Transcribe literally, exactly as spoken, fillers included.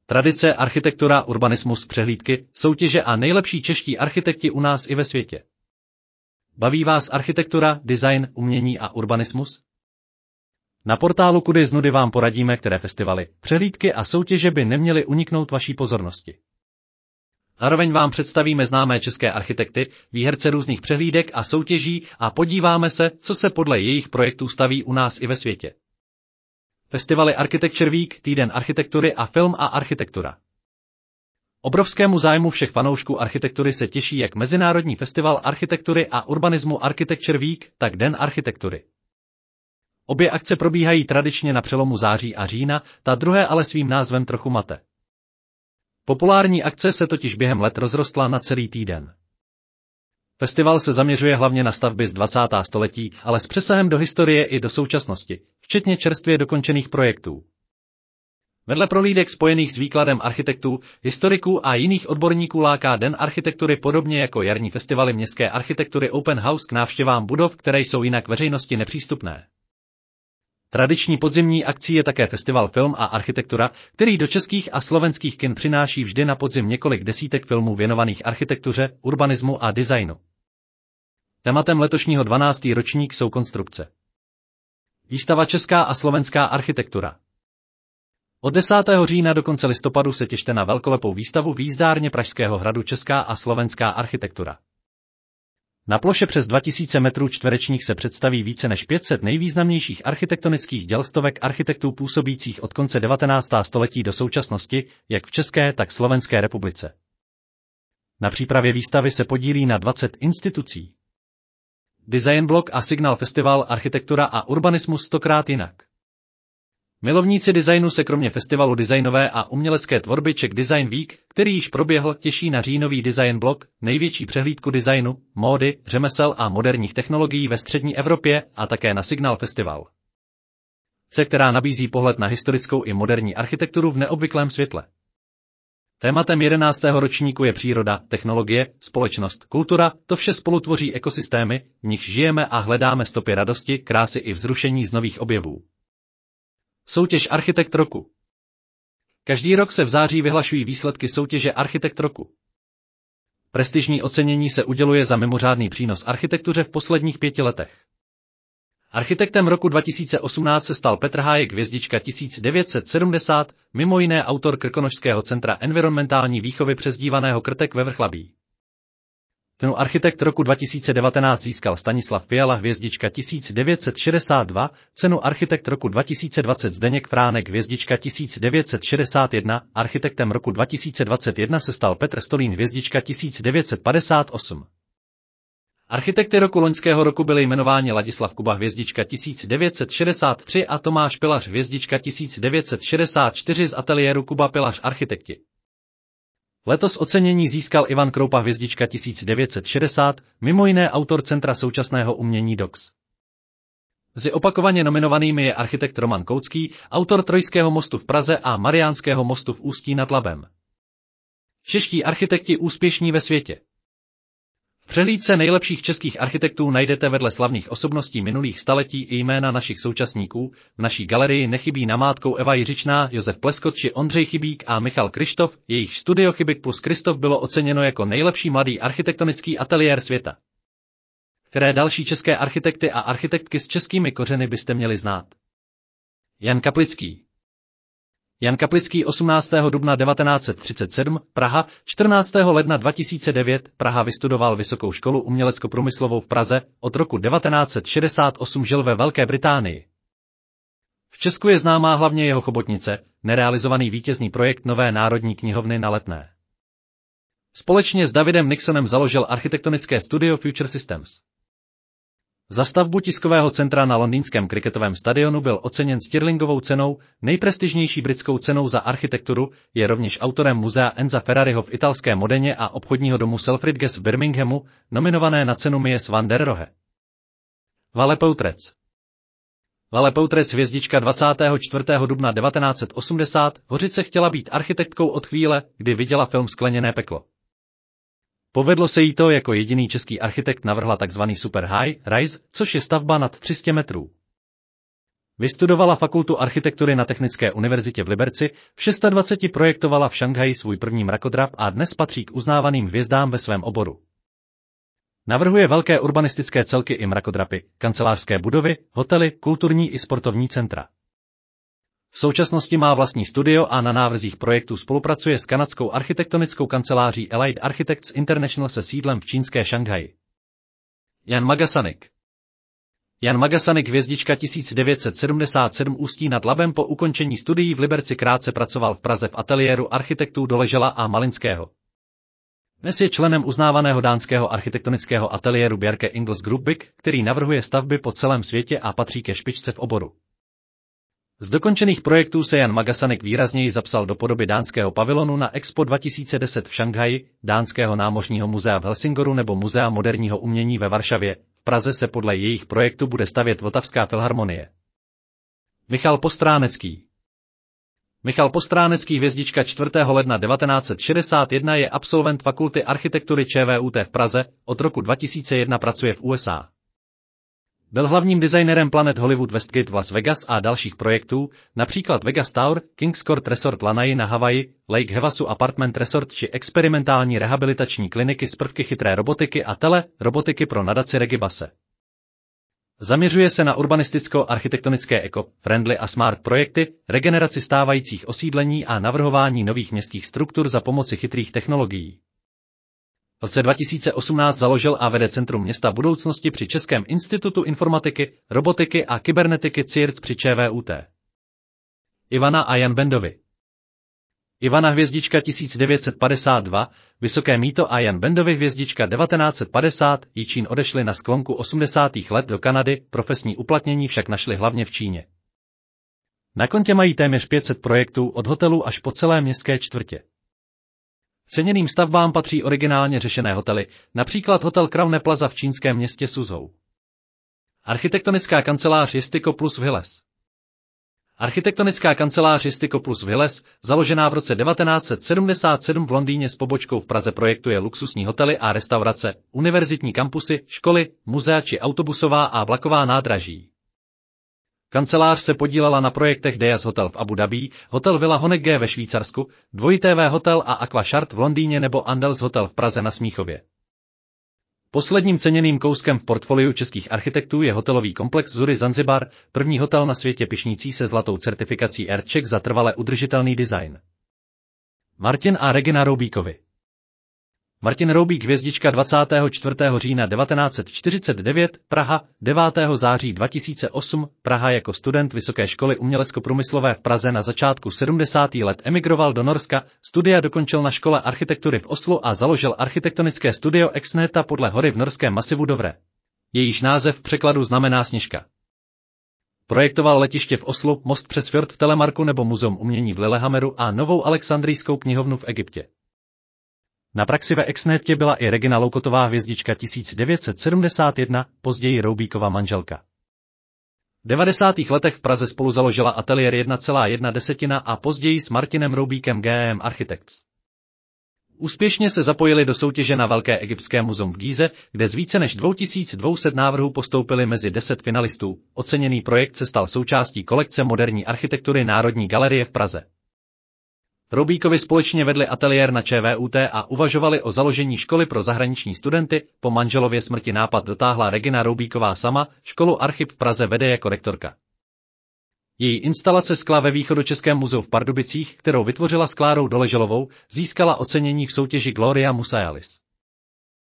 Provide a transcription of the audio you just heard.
Tradice, architektura, urbanismus, přehlídky, soutěže a nejlepší čeští architekti u nás i ve světě. Baví vás architektura, design, umění a urbanismus? Na portálu Kudy z nudy vám poradíme, které festivaly, přehlídky a soutěže by neměly uniknout vaší pozornosti. Zároveň vám představíme známé české architekty, výherce různých přehlídek a soutěží a podíváme se, co se podle jejich projektů staví u nás i ve světě. Festivaly Architecture Week, týden architektury a film a architektura. Obrovskému zájmu všech fanoušků architektury se těší jak Mezinárodní festival architektury a urbanismu Architecture Week, tak Den architektury. Obě akce probíhají tradičně na přelomu září a října, ta druhé ale svým názvem trochu mate. Populární akce se totiž během let rozrostla na celý týden. Festival se zaměřuje hlavně na stavby z dvacátého století, ale s přesahem do historie i do současnosti, včetně čerstvě dokončených projektů. Vedle prohlídek spojených s výkladem architektů, historiků a jiných odborníků láká Den architektury podobně jako jarní festivaly městské architektury Open House k návštěvám budov, které jsou jinak veřejnosti nepřístupné. Tradiční podzimní akcí je také festival Film a architektura, který do českých a slovenských kin přináší vždy na podzim několik desítek filmů věnovaných architektuře, urbanismu a designu. Tématem letošního dvanáctého ročník jsou konstrukce. Výstava Česká a slovenská architektura. Od desátého října do konce listopadu se těšte na velkolepou výstavu v jízdárně Pražského hradu Česká a slovenská architektura. Na ploše přes dva tisíce metrů čtverečních se představí více než pět set nejvýznamnějších architektonických děl stovek architektů působících od konce devatenáctého století do současnosti, jak v České, tak Slovenské republice. Na přípravě výstavy se podílí na dvacet institucí. Design Block a Signal Festival Architektura a urbanismus stokrát jinak. Milovníci designu se kromě festivalu designové a umělecké tvorby Czech Design Week, který již proběhl, těší na říjnový Design Block, největší přehlídku designu, módy, řemesel a moderních technologií ve střední Evropě a také na Signal Festival. C, která nabízí pohled na historickou i moderní architekturu v neobvyklém světle. Tématem jedenáctého ročníku je příroda, technologie, společnost, kultura, to vše spolu tvoří ekosystémy, v nichž žijeme a hledáme stopy radosti, krásy i vzrušení z nových objevů. Soutěž Architekt roku. Každý rok se v září vyhlašují výsledky soutěže Architekt roku. Prestižní ocenění se uděluje za mimořádný přínos architektuře v posledních pěti letech. Architektem roku dva tisíce osmnáct se stal Petr Hájek hvězdička tisíc devět set sedmdesát, mimo jiné autor Krkonošského centra environmentální výchovy přezdívaného Krtek ve Vrchlabí. Cenu Architekt roku dva tisíce devatenáct získal Stanislav Fiala hvězdička tisíc devět set šedesát dva, cenu Architekt roku dva tisíce dvacet Zdeněk Fránek hvězdička tisíc devět set šedesát jedna, architektem roku dva tisíce dvacet jedna se stal Petr Stolín hvězdička tisíc devět set padesát osm. Architekty roku loňského roku byli jmenováni Ladislav Kuba hvězdička tisíc devět set šedesát tři a Tomáš Pilař hvězdička tisíc devět set šedesát čtyři z ateliéru Kuba Pilař architekti. Letos ocenění získal Ivan Kroupa hvězdička tisíc devět set šedesát, mimo jiné autor Centra současného umění D O X. Mezi opakovaně nominovanými je architekt Roman Koucký, autor Trojského mostu v Praze a Mariánského mostu v Ústí nad Labem. Čeští architekti úspěšní ve světě. V přehlídce nejlepších českých architektů najdete vedle slavných osobností minulých staletí i jména našich současníků. V naší galerii nechybí namátkou Eva Jiřičná, Josef Pleskot či Ondřej Chybík a Michal Kryštof, jejich studio Chybik plus Kryštof bylo oceněno jako nejlepší mladý architektonický ateliér světa. Které další české architekty a architektky s českými kořeny byste měli znát? Jan Kaplický. Jan Kaplický osmnáctého dubna devatenáct set třicet sedm, Praha, čtrnáctého ledna dva tisíce devět, Praha vystudoval Vysokou školu umělecko-průmyslovou v Praze, od roku devatenáct set šedesát osm žil ve Velké Británii. V Česku je známá hlavně jeho chobotnice, nerealizovaný vítězný projekt Nové národní knihovny na Letné. Společně s Davidem Nixonem založil architektonické studio Future Systems. Za stavbu tiskového centra na londýnském kriketovém stadionu byl oceněn Stirlingovou cenou, nejprestižnější britskou cenou za architekturu, je rovněž autorem muzea Enza Ferrariho v italské Modeně a obchodního domu Selfridges v Birminghamu, nominované na cenu Mies van der Rohe. Vale Poutrec. Vale Poutrec hvězdička dvacátého čtvrtého dubna devatenáct set osmdesát, Hořice chtěla být architektkou od chvíle, kdy viděla film Skleněné peklo. Povedlo se jí to, jako jediný český architekt navrhla tzv. Super High Rise, což je stavba nad tři sta metrů. Vystudovala fakultu architektury na Technické univerzitě v Liberci, v dvaceti šesti projektovala v Šanghaji svůj první mrakodrap a dnes patří k uznávaným hvězdám ve svém oboru. Navrhuje velké urbanistické celky i mrakodrapy, kancelářské budovy, hotely, kulturní i sportovní centra. V současnosti má vlastní studio a na návrzích projektů spolupracuje s kanadskou architektonickou kanceláří Allied Architects International se sídlem v čínské Šanghaji. Jan Magasanik. Jan Magasanik hvězdička tisíc devět set sedmdesát sedm Ústí nad Labem po ukončení studií v Liberci krátce pracoval v Praze v ateliéru architektů Doležela a Malinského. Dnes je členem uznávaného dánského architektonického ateliéru Bjarke Ingels Gruppbygg, který navrhuje stavby po celém světě a patří ke špičce v oboru. Z dokončených projektů se Jan Magasanik výrazněji zapsal do podoby dánského pavilonu na Expo dva tisíce deset v Šanghaji, dánského námořního muzea v Helsingoru nebo Muzea moderního umění ve Varšavě. V Praze se podle jejich projektu bude stavět Vltavská filharmonie. Michal Postránecký. Michal Postránecký hvězdička čtvrtého ledna devatenáct set šedesát jedna je absolvent Fakulty architektury ČVUT v Praze, od roku dva tisíce jedna pracuje v U S A. Byl hlavním designérem Planet Hollywood Westgate v Las Vegas a dalších projektů, například Vegas Tower, Kings Court Resort Lanai na Havaji, Lake Havasu Apartment Resort či experimentální rehabilitační kliniky s prvky chytré robotiky a tele, robotiky pro nadaci Regibase. Zaměřuje se na urbanisticko-architektonické eco-friendly a smart projekty, regeneraci stávajících osídlení a navrhování nových městských struktur za pomoci chytrých technologií. V roce dva tisíce osmnáct založil a vede Centrum města budoucnosti při Českém institutu informatiky, robotiky a kybernetiky C I R C při ČVUT. Ivana a Jan Bendovi. Ivana hvězdička tisíc devět set padesát dva, Vysoké mýto a Jan Bendovi hvězdička devatenáct set padesát, Jičín odešli na sklonku osmdesátých let do Kanady, profesní uplatnění však našli hlavně v Číně. Na kontě mají téměř pět set projektů od hotelů až po celé městské čtvrtě. Ceněným stavbám patří originálně řešené hotely, například hotel Crowne Plaza v čínském městě Suzhou. Architektonická kancelář Jestico plus Villes. Architektonická kancelář Jestico plus Villes, založená v roce devatenáct set sedmdesát sedm v Londýně s pobočkou v Praze, projektuje luxusní hotely a restaurace, univerzitní kampusy, školy, muzea či autobusová a vlaková nádraží. Kancelář se podílela na projektech Deas Hotel v Abu Dhabi, Hotel Villa Honegge ve Švýcarsku, dvojité vé Hotel a Aqua Shard v Londýně nebo Andels Hotel v Praze na Smíchově. Posledním ceněným kouskem v portfoliu českých architektů je hotelový komplex Zury Zanzibar, první hotel na světě pyšnící se zlatou certifikací AirCheck za trvale udržitelný design. Martin a Regina Roubíkovi. Martin Roubík hvězdička dvacátého čtvrtého října devatenáct set čtyřicet devět, Praha, devátého září dva tisíce osm, Praha. Jako student Vysoké školy umělecko-průmyslové v Praze na začátku sedmdesátých let emigroval do Norska, studia dokončil na škole architektury v Oslu a založil architektonické studio Exneta podle hory v norském masivu Dovre. Jejíž název v překladu znamená sněžka. Projektoval letiště v Oslu, most přes fjord v Telemarku nebo muzeum umění v Lillehammeru a novou Alexandrijskou knihovnu v Egyptě. Na praxi ve Exnetě byla i Regina Loukotová hvězdička tisíc devět set sedmdesát jedna, později Roubíkova manželka. V devadesátých letech v Praze spolu založila ateliér jedna celá jedna desetina a později s Martinem Roubíkem G M Architects. Úspěšně se zapojili do soutěže na Velké egyptské muzeum v Gíze, kde z více než dva tisíce dvě stě návrhů postoupili mezi deset finalistů. Oceněný projekt se stal součástí kolekce moderní architektury Národní galerie v Praze. Roubíkovi společně vedli ateliér na ČVUT a uvažovali o založení školy pro zahraniční studenty, po manželově smrti nápad dotáhla Regina Roubíková sama, školu Archip v Praze vede jako rektorka. Její instalace skla ve Východočeském muzeu v Pardubicích, kterou vytvořila s Klárou Doleželovou, získala ocenění v soutěži Gloria Musealis.